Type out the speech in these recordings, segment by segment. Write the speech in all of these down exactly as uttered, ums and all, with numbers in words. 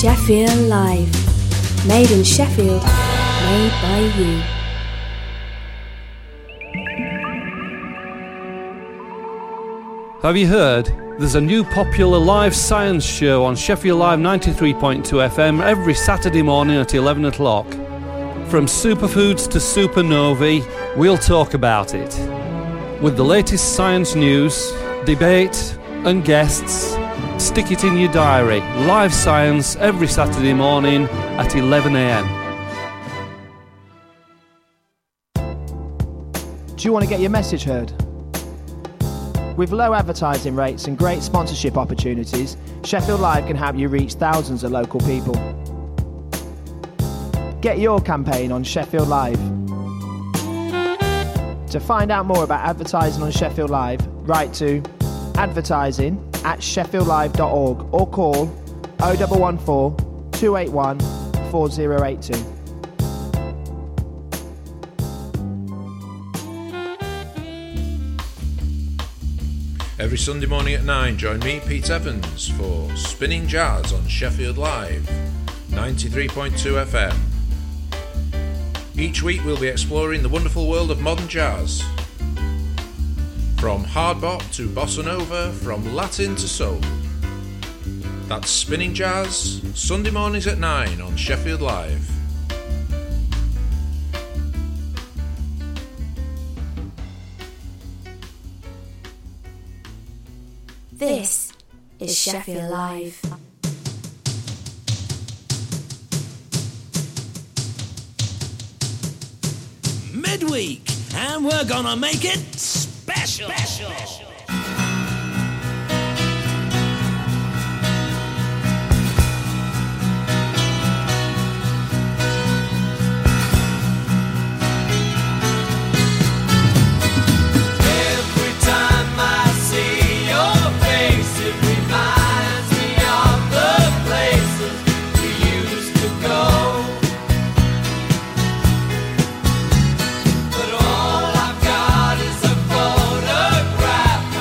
Sheffield Live. Made in Sheffield, made by you. Have you heard? There's a new popular live science show on Sheffield Live ninety-three point two F M every Saturday morning at eleven o'clock. From superfoods to supernovae, we'll talk about it. With the latest science news, debate and guests, stick it in your diary. Live science every Saturday morning at eleven a m. Do you want to get your message heard? With low advertising rates and great sponsorship opportunities, Sheffield Live can help you reach thousands of local people. Get your campaign on Sheffield Live. To find out more about advertising on Sheffield Live, write to advertising at sheffield live dot org or call oh one one four, two eight one, four oh eight two. Every Sunday morning at nine, join me, Pete Evans, for Spinning Jazz on Sheffield Live, ninety-three point two F M. Each week we'll be exploring the wonderful world of modern jazz. From hard bop to bossa nova, from Latin to soul. That's Spinning Jazz, Sunday mornings at nine on Sheffield Live. This is Sheffield Live. Midweek, and we're gonna make it special. special. But all I've got is a photograph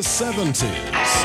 the seventies.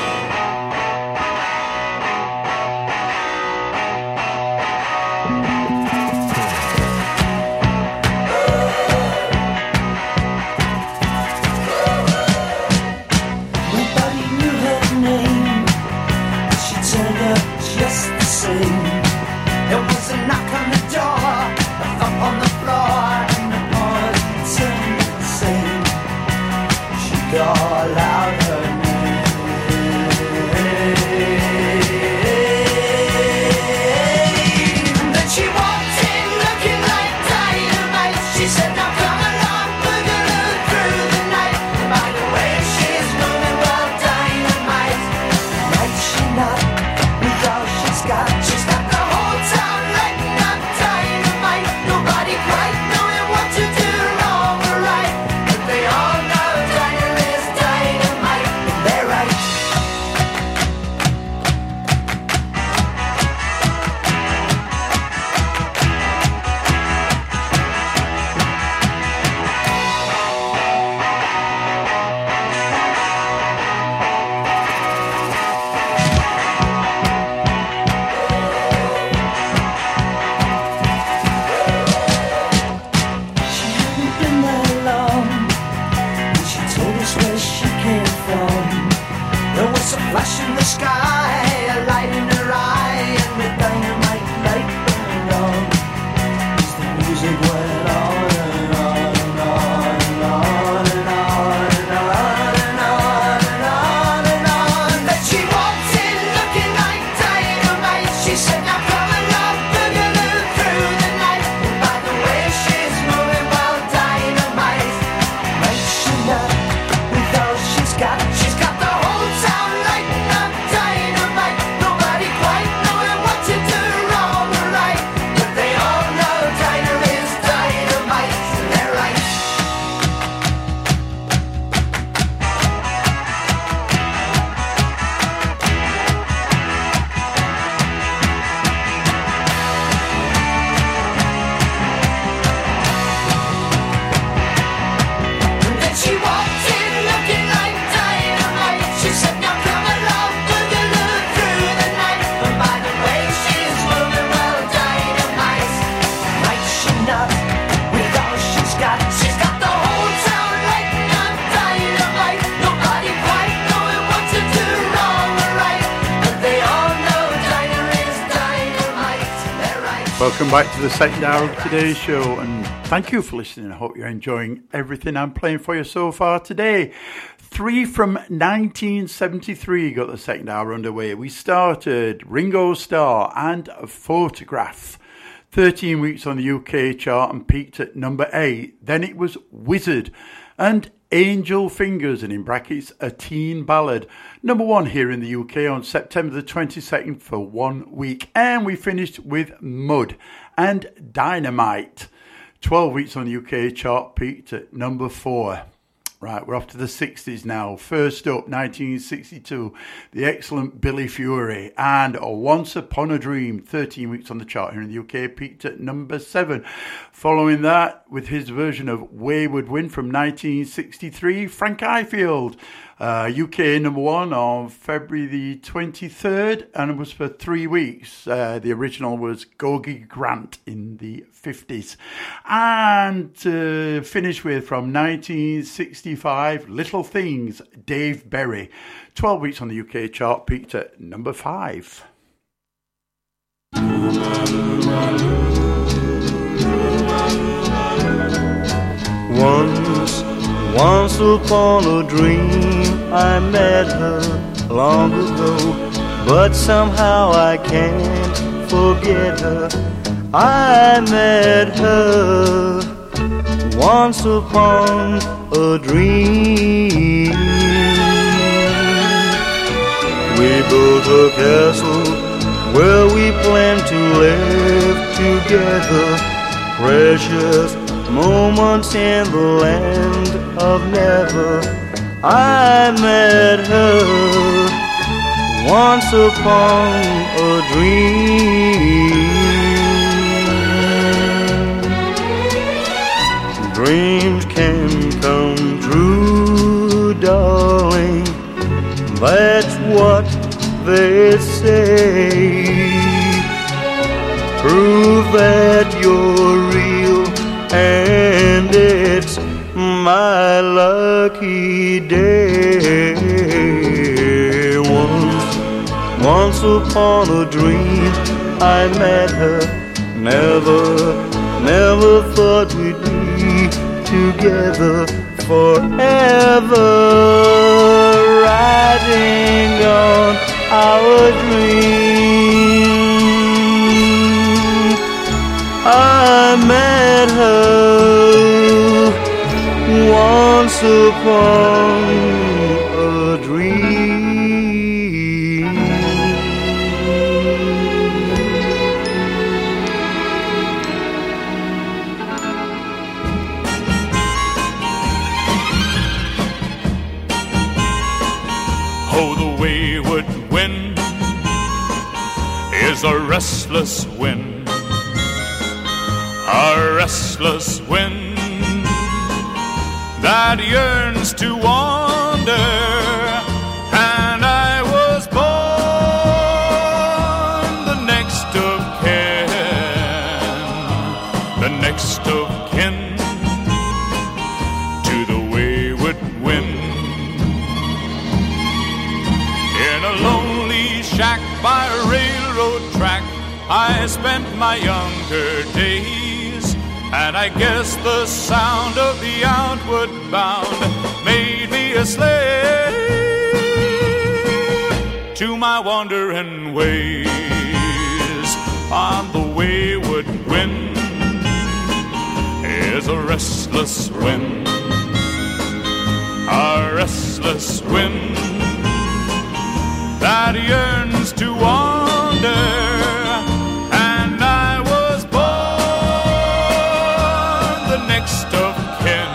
Welcome back to the second hour of today's show, and thank you for listening. I hope you're enjoying everything I'm playing for you so far today. Three from nineteen seventy-three got the second hour underway. We started Ringo Starr and a Photograph. thirteen weeks on the U K chart and peaked at number eight. Then it was Wizard and Angel Fingers, and in brackets, a teen ballad. Number one here in the U K on September the twenty-second for one week. And we finished with Mud and Dynamite. twelve weeks on the U K chart, peaked at number four. Right, we're off to the sixties now. First up, nineteen sixty-two, the excellent Billy Fury and Once Upon a Dream, thirteen weeks on the chart here in the U K, peaked at number seven. Following that, with his version of Wayward Wind from nineteen sixty-three, Frank Ifield, uh, U K number one on February the twenty-third, and it was for three weeks. Uh, the original was Gogi Grant in the fifties. And to finish with, from nineteen sixty-five, Little Things, Dave Berry. twelve weeks on the U K chart, peaked at number five. Once, once upon a dream, I met her long ago, but somehow I can't forget her. I met her once upon a dream. We built a castle where we planned to live together. Precious moments in the land of never. I met her once upon a dream. Dreams can come true, darling, say. Prove that you're real, and it's my lucky day. Once, once upon a dream, I met her. Never, never thought we'd be together forever, riding on our dream. I met her once upon a dream. Oh, the wayward wind is a restless wind, a restless wind that yearns to wander. And I was born the next of kin, the next of kin to the wayward wind. In a lonely shack by a railroad track, I spent my younger days, and I guess the sound of the outward bound made me a slave to my wandering ways. On the wayward wind is a restless wind, a restless wind that yearns to wander. And I was born the next of kin,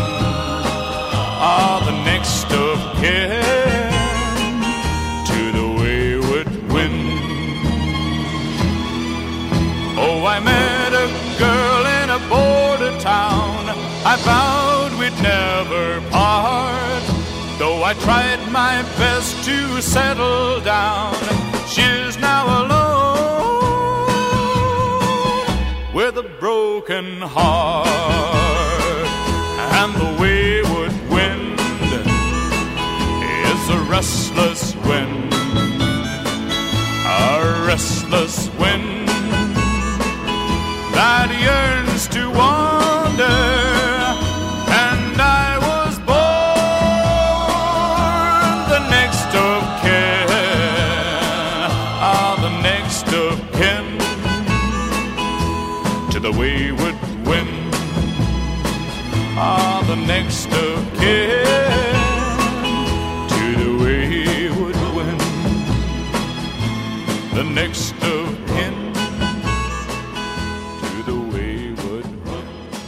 ah, the next of kin to the wayward wind. Oh, I met a girl in a border town, I vowed we'd never part. Though I tried my best to settle down, she's now alone with a broken heart. And the wayward wind is a restless wind, a restless wind that yearns to wander. And I was born the next of kin, ah, the next of kin to the wayward wind, ah, the next of kin to the wayward wind, the next of kin to the wayward wind.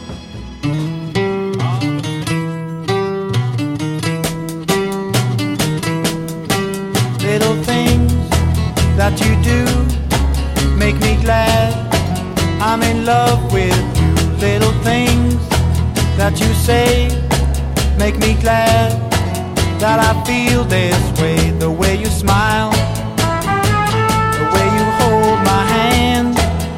Little things that you do make me glad I'm in love with you. Little things that you say make me glad that I feel this way. The way you smile, the way you hold my hand,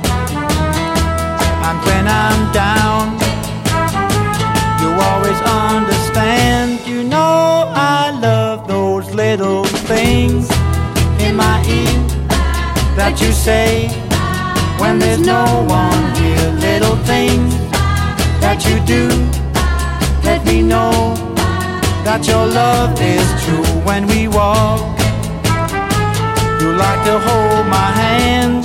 and when I'm down, you always understand. You know I love those little things in my ear that you say when there's no one here. Little things that you do let me know that your love is true. When we walk, you like to hold my hand,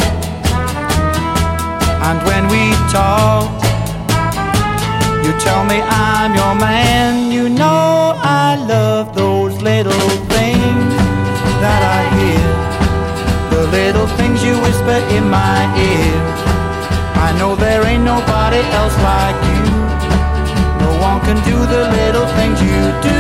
and when we talk, you tell me I'm your man. You know I love those little things that I hear, the little things you whisper in my ear. I know there ain't nobody else like you. No one can do the little things you do.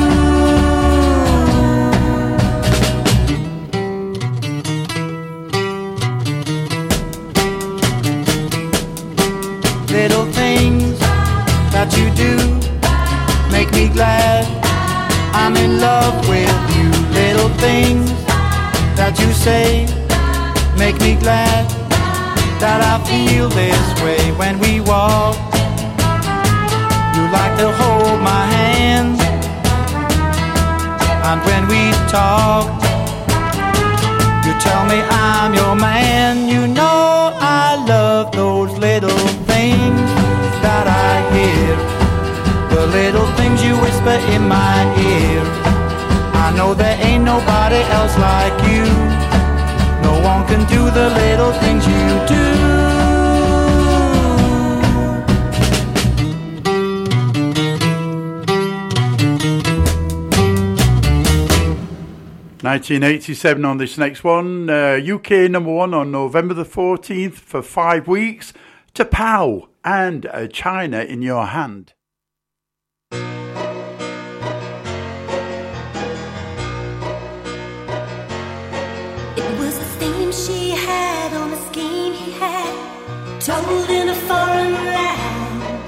Little things that you do make me glad I'm in love with you. Little things that you say make me glad that I feel this way when we walk. You like to hold my hand, and when we talk, you tell me I'm your man. You know I love those little things that I hear, the little things you whisper in my ear. I know there ain't nobody else like you. No one can do the little things you do. nineteen eighty-seven on this next one. Uh, U K number one on November the fourteenth for five weeks. To Pow and uh, China in Your Hand. It was the theme she had on the scheme he had, told in a foreign land,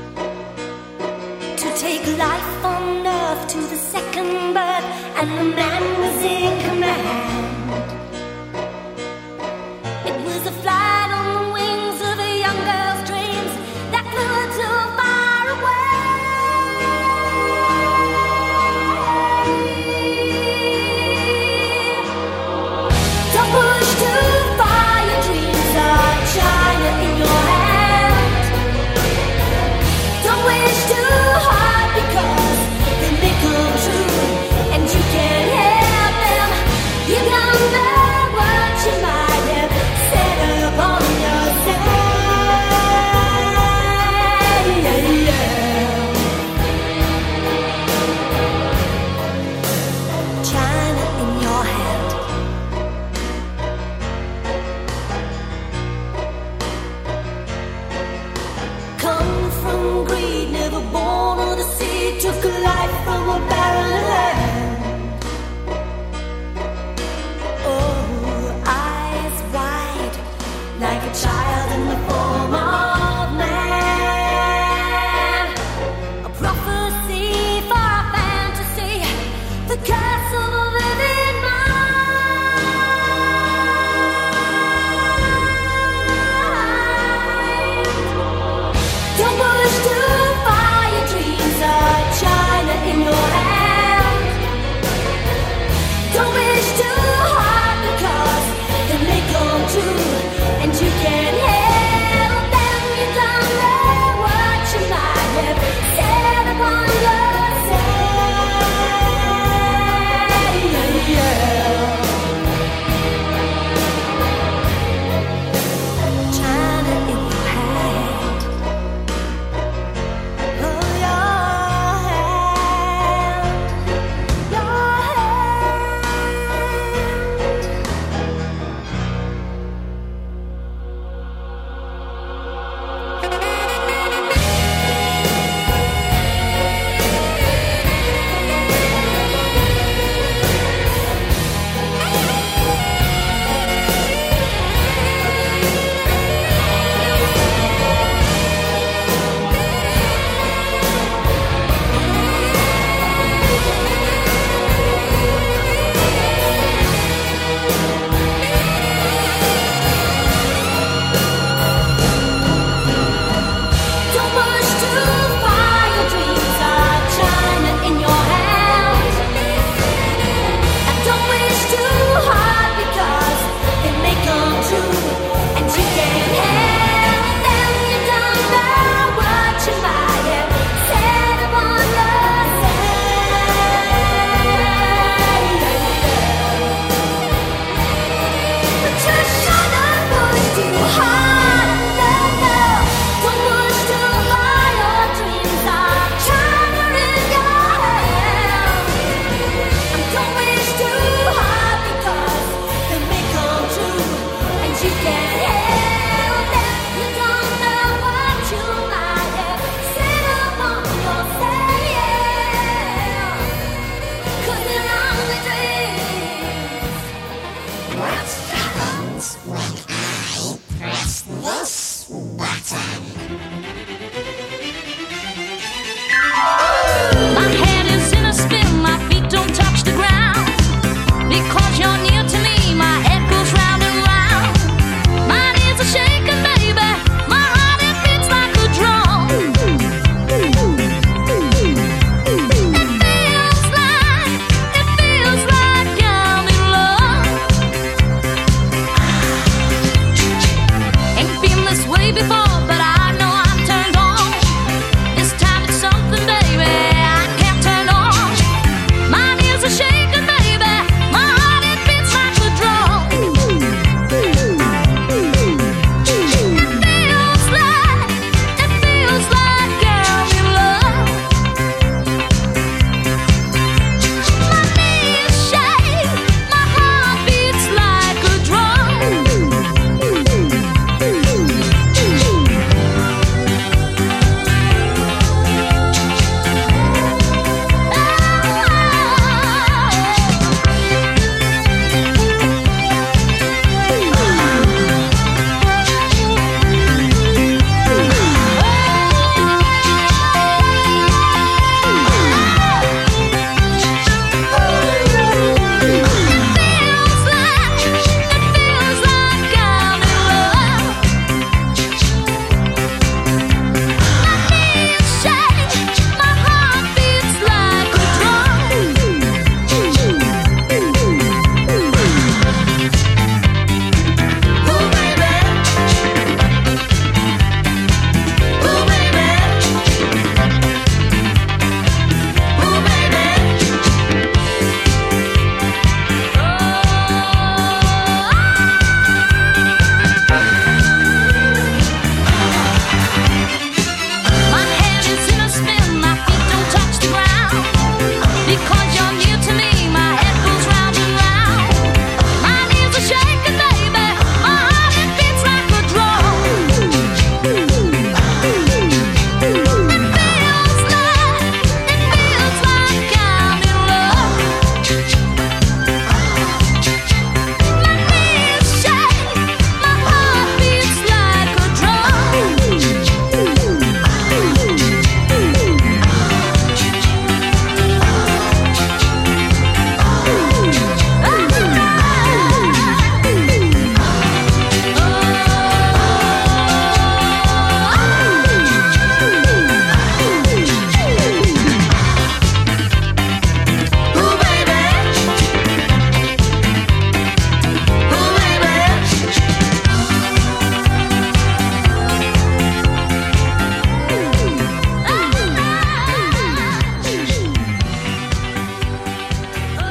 to take life on earth to the second birth, and the man was in command. It was a flight on the wings of a young girl's dreams that flew her too far away. Don't push too far, your dreams are China in your hand. Don't wish too hard, because they may come true, and you can't help them. You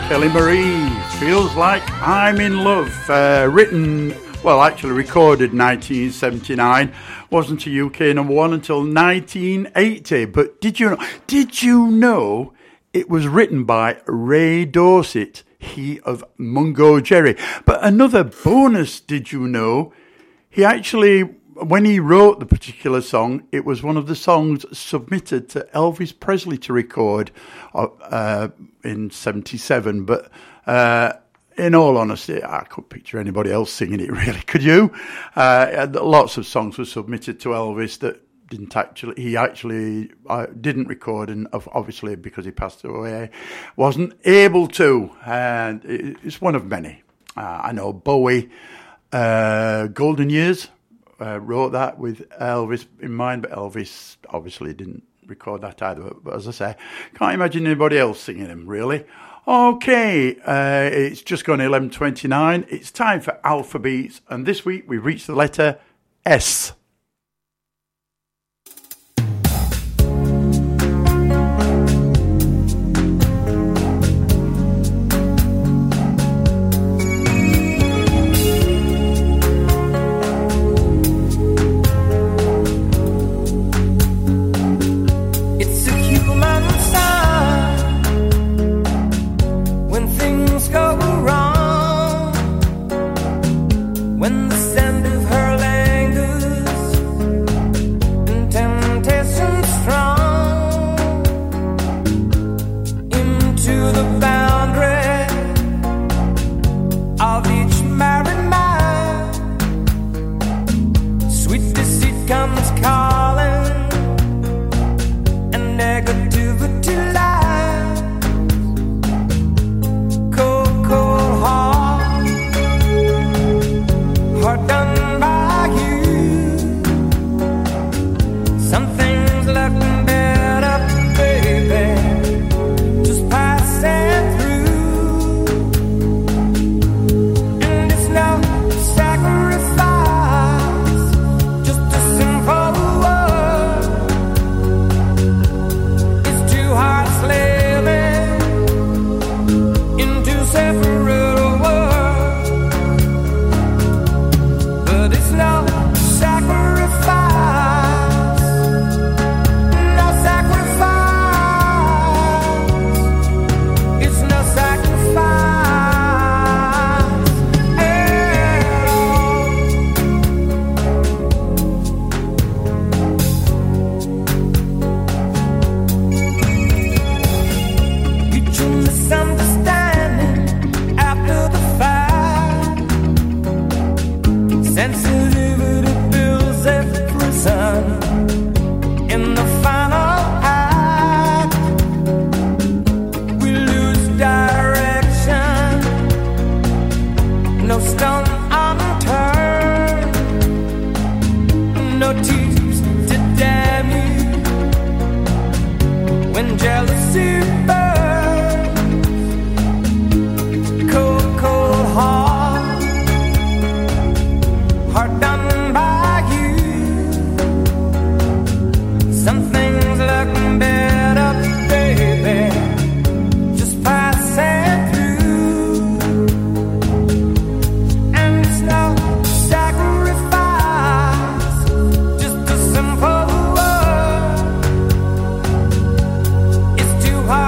Kelly Marie, Feels Like I'm in Love, uh, written, well actually recorded nineteen seventy-nine, wasn't a U K number one until nineteen eighty, but did you know, did you know it was written by Ray Dorset, he of Mungo Jerry? But another bonus, did you know, he actually, when he wrote the particular song, it was one of the songs submitted to Elvis Presley to record uh, in seventy-seven. But uh, in all honesty, I couldn't picture anybody else singing it, really. Could you? Uh, lots of songs were submitted to Elvis that didn't actually, he actually uh, didn't record, and obviously because he passed away, wasn't able to. And it's one of many. Uh, I know Bowie, uh, Golden Years, Uh, wrote that with Elvis in mind, but Elvis obviously didn't record that either. But as I say, can't imagine anybody else singing him, really. Okay, uh, it's just gone eleven twenty-nine. It's time for Alphabeats, and this week we've reached the letter S. Too hard.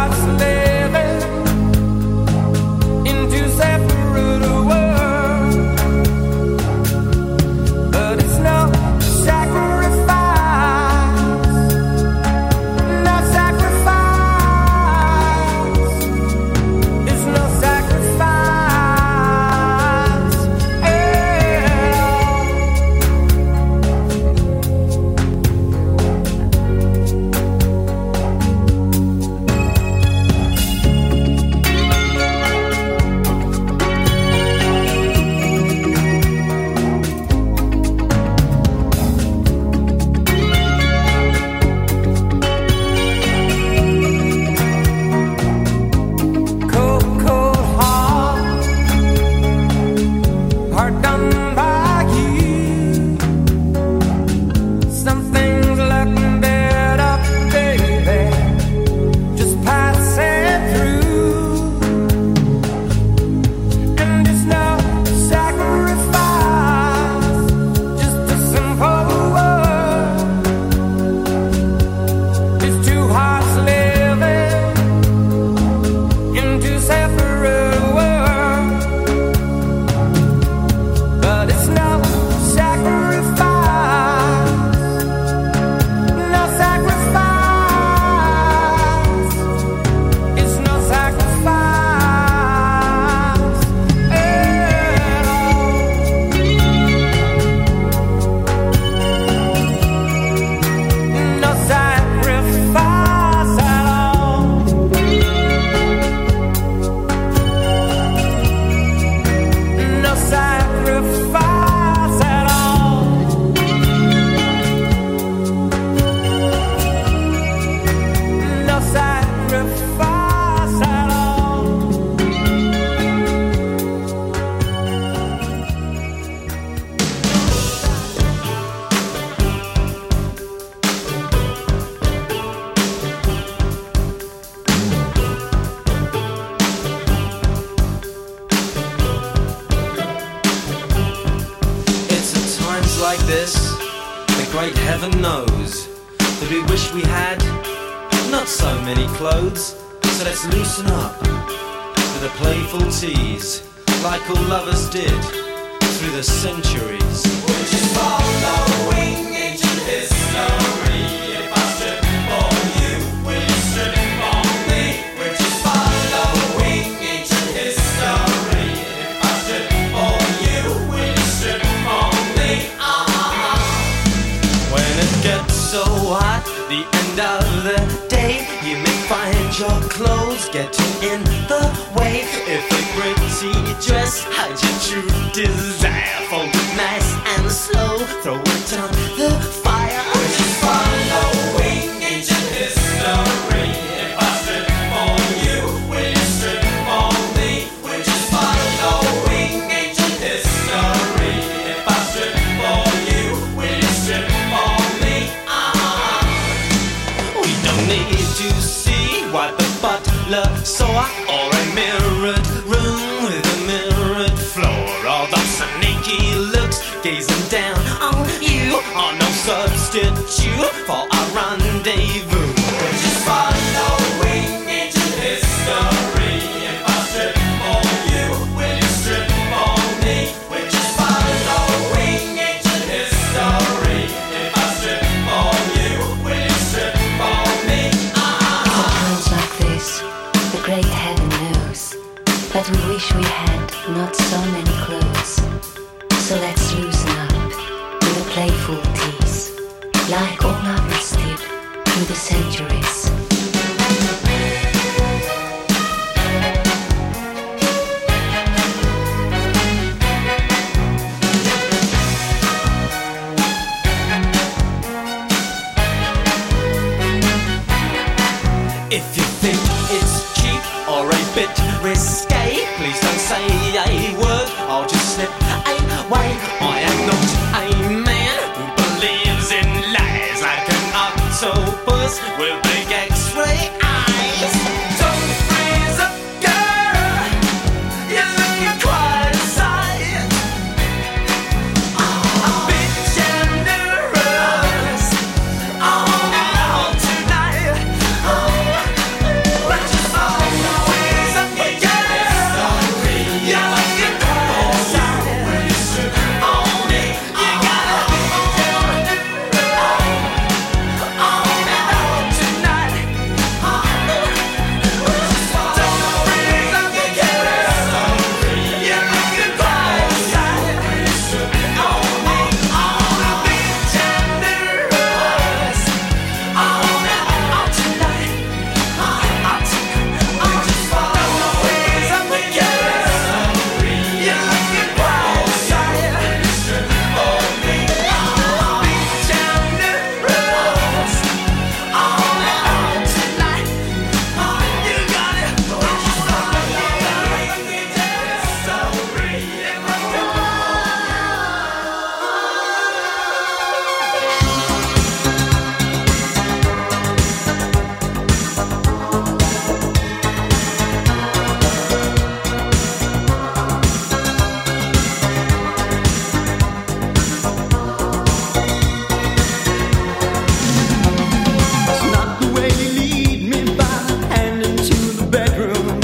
great heaven knows that we wish we had not so many clothes. So let's loosen up with a playful tease, like all lovers did through the centuries. We're just following ancient history. If I strip for you, will you strip for me? We're just following ancient history. If I strip for you, will you strip for me? Uh-huh. When it gets so hot, the end of the day, you may find your clothes getting in the way. If a pretty dress hides your true desire, fold it nice and slow, throw it on the fire. We're just following ancient history. If I strip for you, will you strip for me? We're just following ancient history. If I strip for you, will you strip for me? Uh-huh. We don't need to see what the butler saw, or a mirrored room with a mirrored floor. All those sneaky looks gazing down on you are no substitute for a rendezvous. We're just following ancient history. If I strip for you, will you strip for me? We're just following ancient history. If I strip for you, will you strip for me? For times like this, the great heaven knows that we wish we had not so many clothes. So let's loosen up with a playful tease, like all lovers did through the centuries. If you think it's cheap or a bit risque, please don't say a word, I'll just slip away. I am not a man who believes in lies, like an octopus with big X-ray eyes. Don't freeze up, girl, you're looking quite a sight. A bit generous, all out tonight. We're just always up again. You're looking quite a sight. Own it, you gotta own it. Own it all tonight. We're just always up again. You're looking quite a sight. Own it, own it, be generous. Own it all tonight. We're just always up again. You're looking quite a sight. Own it, be generous. Own it all tonight. You got it. We're just It's not the way you lead me by hand into the bedroom.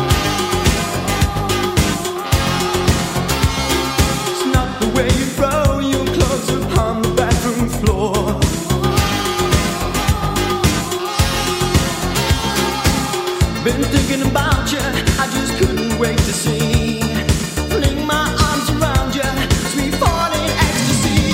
It's not the way you throw your clothes upon the bathroom floor. Been thinking about you, I just couldn't wait to see. Fling my arms around you, sweet falling ecstasy.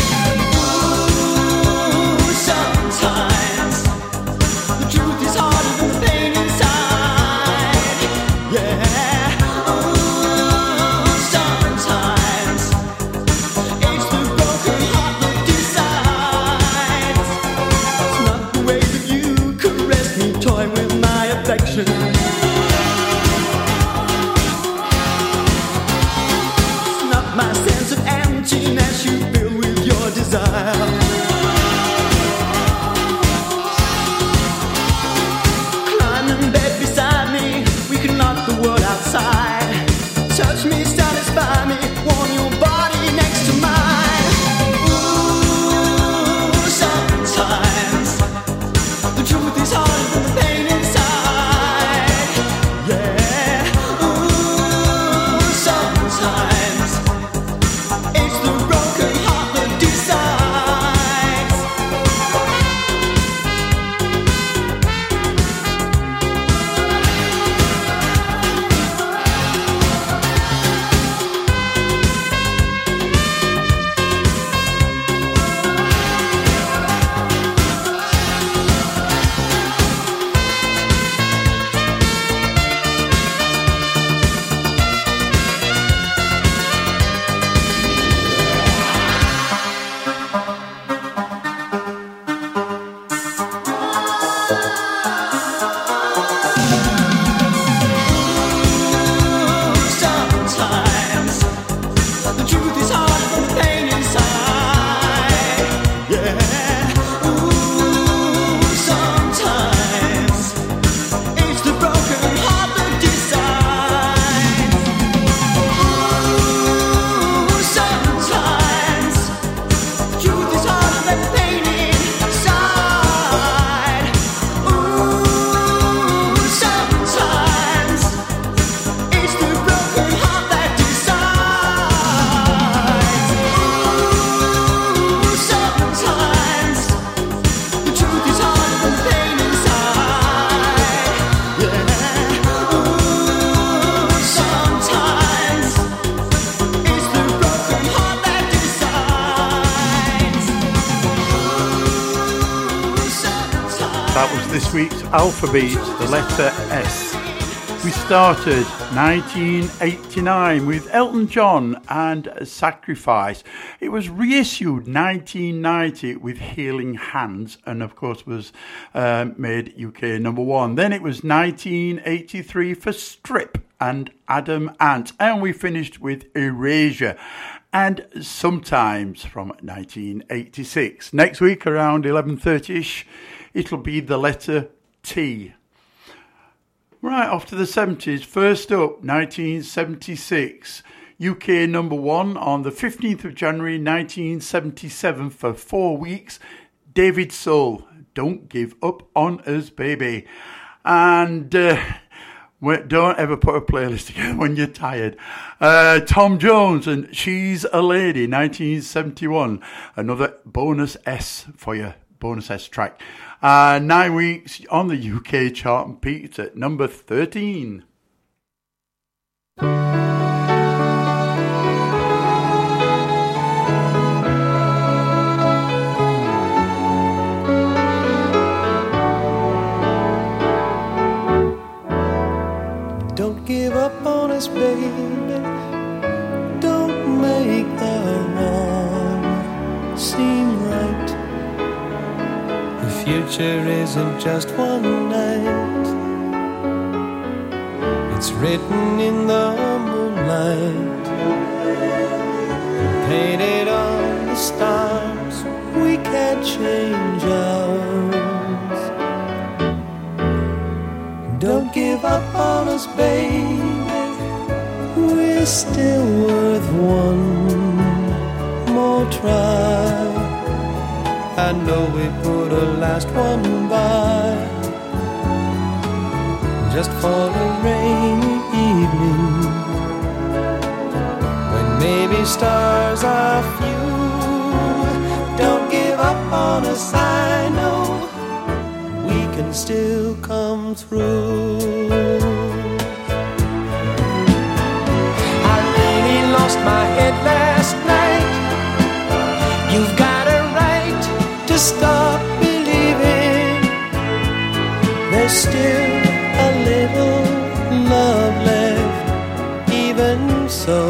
Ooh, sometimes the truth is harder than the pain inside. Yeah. Ooh, sometimes it's the broken heart that decides. It's not the way that you caress me, toy with my affection. That was this week's Alphabet, the letter S. We started nineteen eighty-nine with Elton John and Sacrifice. It was reissued nineteen ninety with Healing Hands and of course was uh, made U K number one. Then it was nineteen eighty-three for Strip and Adam Ant, and we finished with Erasure and Sometimes from nineteen eighty-six. Next week around eleven thirty-ish it'll be the letter T. Right, off to the seventies. First up, nineteen seventy-six. U K number one on the fifteenth of January nineteen seventy-seven for four weeks. David Soul, Don't Give Up on Us, Baby. And uh, don't ever put a playlist together when you're tired. Uh, Tom Jones and She's a Lady, nineteen seventy-one. Another bonus S for you, bonus S track. Uh, nine weeks on the U K chart and peaked at number thirteen. Don't give up on us, baby. Don't make the wrong seem right. The future isn't just one night. It's written in the moonlight, painted on the stars. We can't change ours. Don't give up on us, baby. We're still worth one more try. I know we put a last one by, just for a rainy evening, when maybe stars are few. Don't give up on us, I know we can still come through. I really lost my head last night. You've got stop believing there's still a little love left, even so.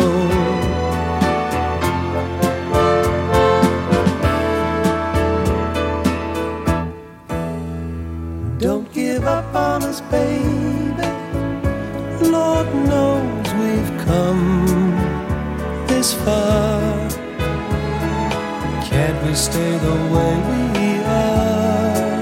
Don't give up on us, baby. Lord knows we've come this far. Can't we stay the way we are?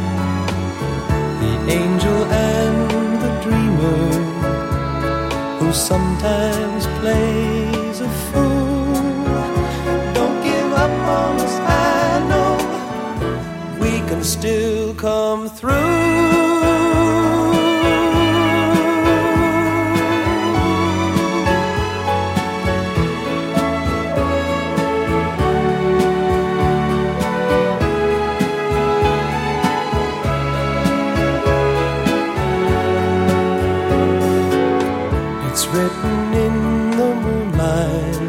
The angel and the dreamer, who sometimes plays a fool. Don't give up on us, I know we can still come through. Written in the moonlight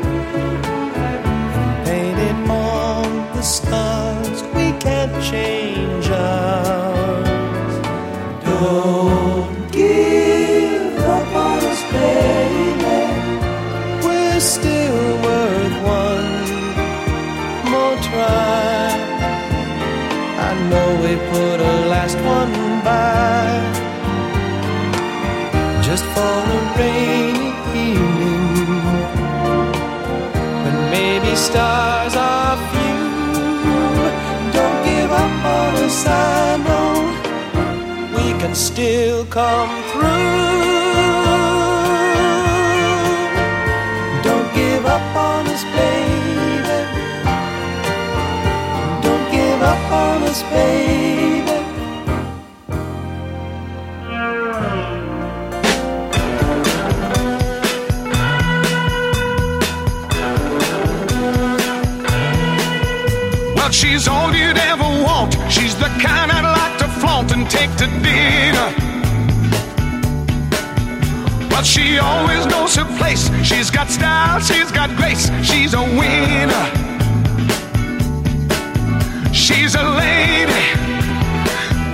and painted on the stars. We can't change ours. Don't give up on us, baby. We're still worth one more try. I know we put a last one by, just for a rainy evening, when maybe stars are few. Don't give up on us, I know we can still come through. Don't give up on us, baby. Don't give up on us, baby. She's all you'd ever want. She's the kind I'd like to flaunt and take to dinner. But she always knows her place. She's got style, she's got grace. She's a winner. She's a lady,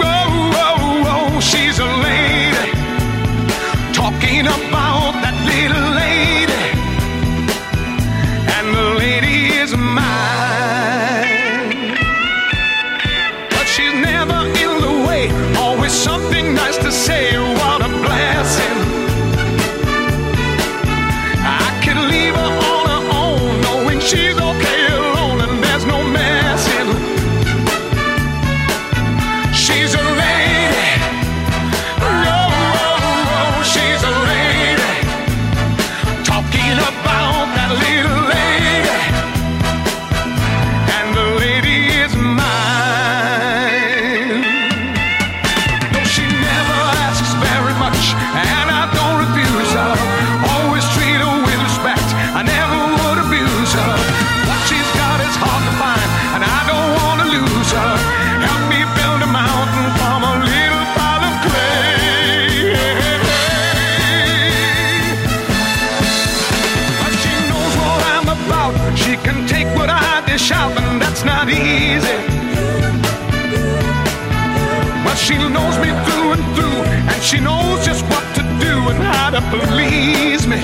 please me.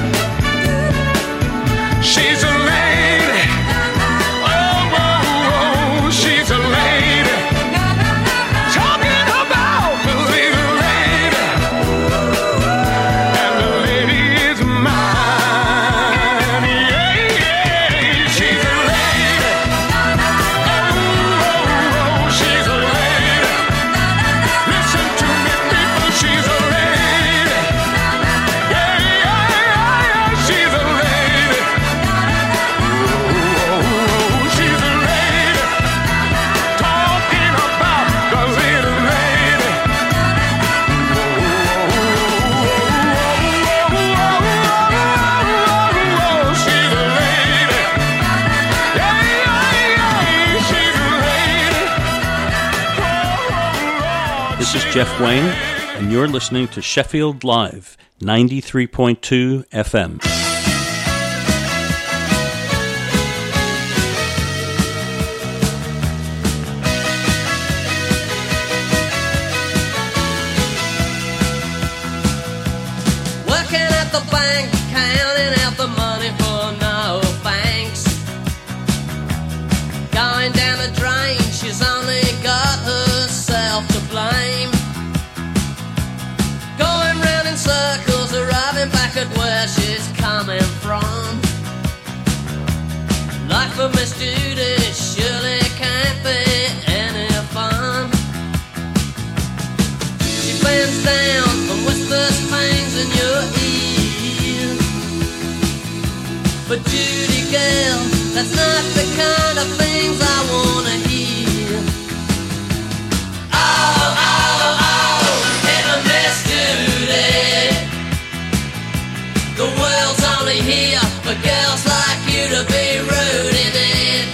She's a lady. Oh, oh, oh, she's a lady. Talking about the little lady. And the lady is mine. Yeah, yeah, she's a lady. Oh, oh, oh, she's a lady. Listen to me, people, she's a lady. Yeah, yeah, yeah, yeah, she's a lady. Oh, oh, oh, she's a lady. Talking about the little lady. Oh, oh, oh, she's a lady. Yeah, yeah, yeah, she's a lady. This is Jeff Wayne, and you're listening to Sheffield Live, ninety-three point two F M. Working at the bank, counting out the money for no thanks. Going down the drain, she's only got herself to blame. Going round in circles, arriving back at where she's coming from. Life of Miss Judy surely can't be any fun. She bends down and whispers things in your ear. But Judy girl, that's not the kind of things I wanna hear. Oh, oh, oh, little Miss Judy. The world's only here for girls like you to be rooted in.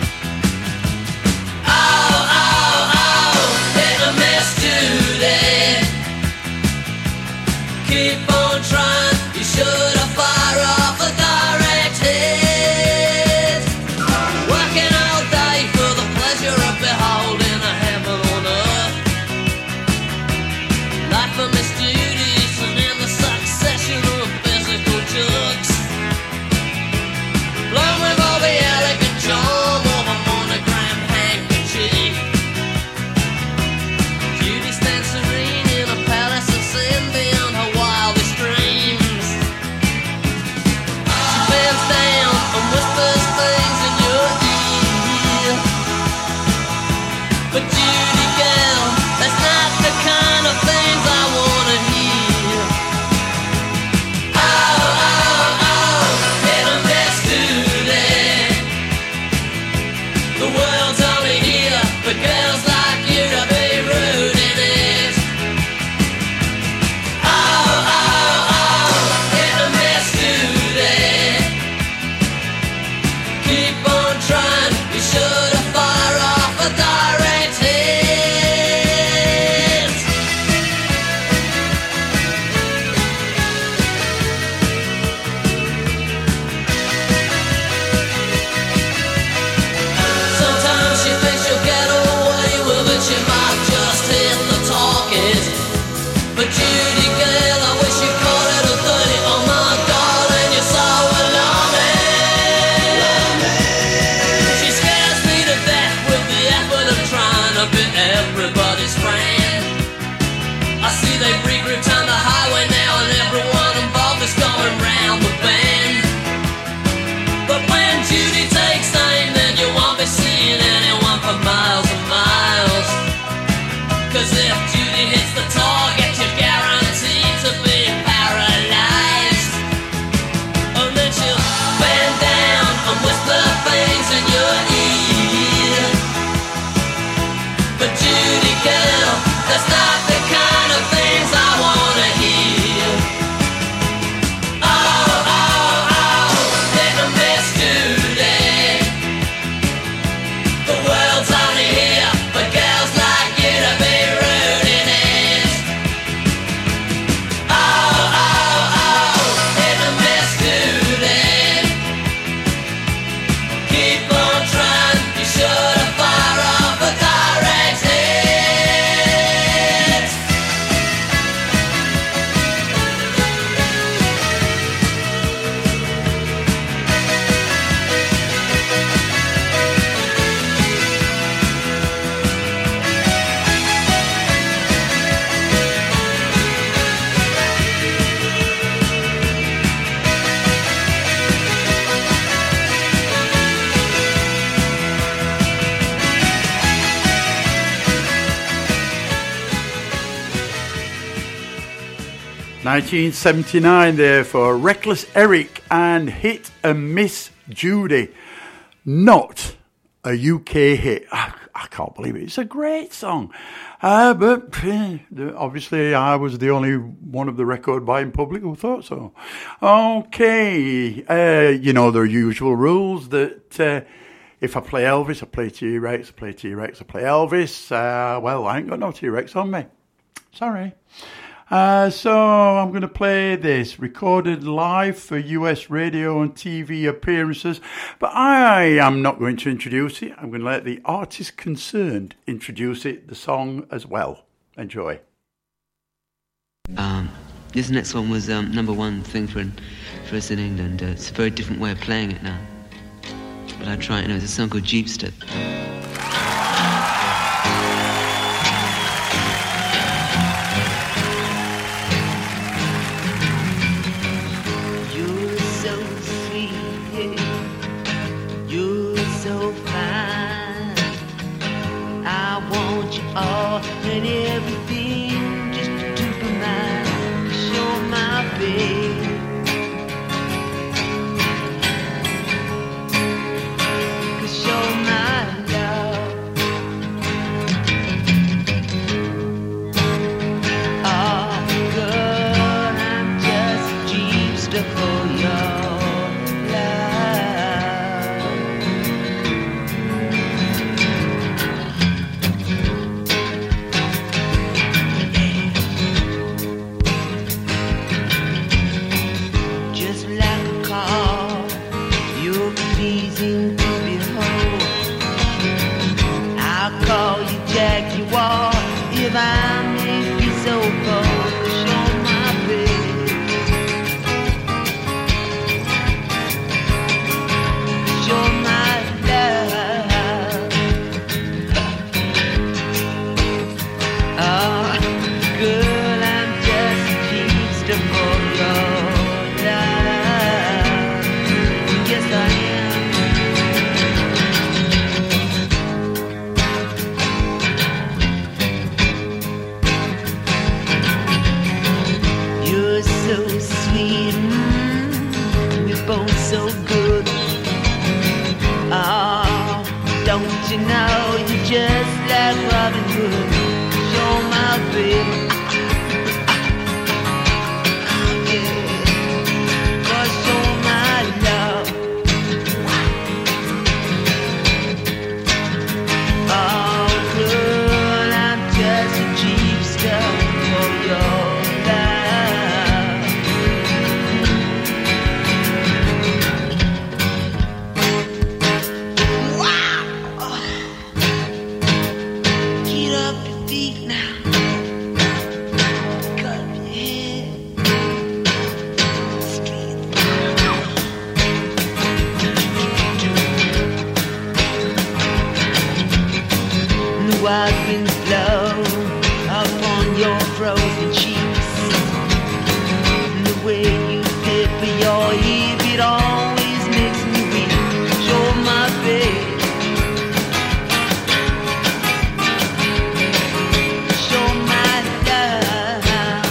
Oh, oh, oh, little Miss Judy. Keep on trying, you should have fire off a direct hit. Working all day for the pleasure of beholding a heaven on earth. Life of Miss Judy's and in the succession of physical jerks. Blown with all the elegant charm of a monogram handkerchief. Judy stands serene in a palace of sin beyond her wildest dreams. She bends down and whispers things in your ear. But Judy girl, that's not the kind of things I wanna hear. Oh, oh, oh, little Miss Judy. The world's only here for girls like you to be rooted in. Oh, oh, oh, little Miss Judy. Keep on trying, you should have fire off a direct hit. Sometimes she thinks she'll get away with it, she might just hit the target. But Judy girl, I wish you caught it a thirty. Oh my darling, you're so alarming. She scares me to death with the effort of trying to be everybody's friend. I see they regrouped on the highway now, and everyone involved is going round the bend. But when Judy takes aim, then you won't be seeing anyone for miles and miles. Cause if Judy hits the target, you're guaranteed to be paralyzed. And then she'll bend down and whisper things in your ear. But Judy girl, that's not the kind of things I wanna hear. Oh, oh, oh, little Miss Judy. The world's only here for girls like you to be rooted in. Oh, oh, oh, little Miss Judy. Keep on trying, you should have fire off a direct hit. nineteen seventy-nine there for Reckless Eric and Hit and Miss Judy. Not a U K hit. I, I can't believe it. It's a great song. Uh, but obviously I was the only one of the record buying public who thought so. Okay. Uh, you know, there are usual rules that uh, if I play Elvis, I play T-Rex, I play T-Rex, I play Elvis. Uh, well, I ain't got no T-Rex on me. Sorry. Uh, so I'm going to play this, recorded live for U S radio and T V appearances, but I am not going to introduce it. I'm going to let the artist concerned introduce it, the song as well. Enjoy. Um, this next one was um, number one thing for, for us in England. Uh, it's a very different way of playing it now, but I try it. You know, it's a song called Jeep Step. all and everything just to do for mine. Show my babe. Cause show my love. Oh, girl, I'm just a jeepster for your if I make you so bold, show my babe. Show my love. Oh, girl, I'm just a jeepster for your love. Yes, I am. So sweet, mm, we're both so good. Oh, don't you know you're just like Robin Hood? Show my baby. Yeah, cause show my love. Oh, girl, I'm just a jeepster for your wild winds blow upon your frozen cheeks. And the way you flip your hip, it always makes me weak. Show my babe. Show my love.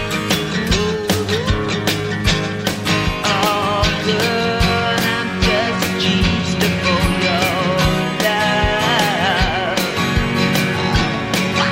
Oh, girl, I'm just a jeepster for your love.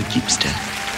Jeepster.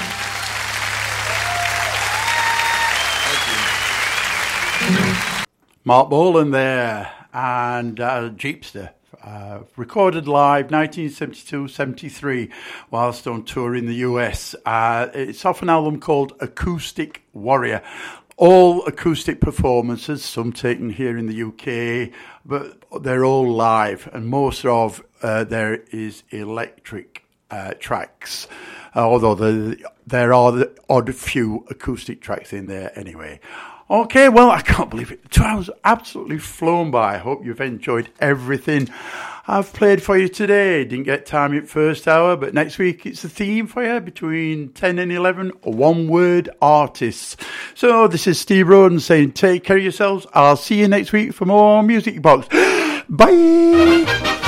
Mark Bolan there, and uh, Jeepster. Uh, recorded live nineteen seventy-two seventy-three whilst on tour in the U S. Uh, it's off an album called Acoustic Warrior. All acoustic performances, some taken here in the U K, but they're all live, and most of uh, there is electric uh, tracks, uh, although the, there are the odd few acoustic tracks in there anyway. Okay, well, I can't believe it. Two hours absolutely flown by. I hope you've enjoyed everything I've played for you today. Didn't get time in first hour, but next week it's a theme for you between ten and eleven one-word artists. So this is Steve Roden saying take care of yourselves. I'll see you next week for more Music Box. Bye!